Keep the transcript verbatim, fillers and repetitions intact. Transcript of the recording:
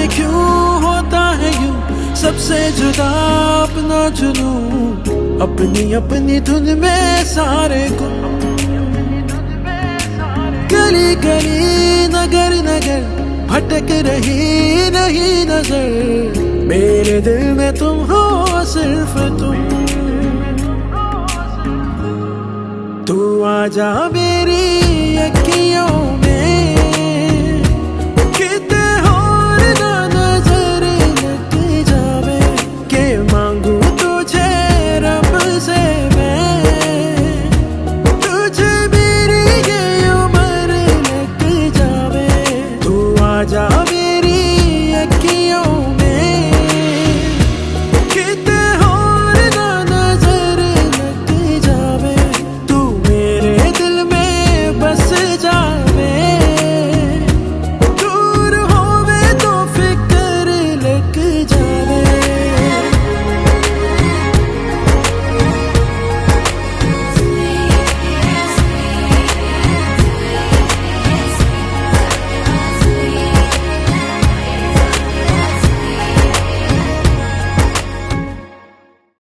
जाने क्यों होता है यूं, सबसे जुदा अपना जुनूं, अपनी अपनी धुन में सारे को। गली गली नगर नगर भटक रही नहीं नजर, मेरे दिल में तुम हो सिर्फ तुम। तू आजा मेरी अखियों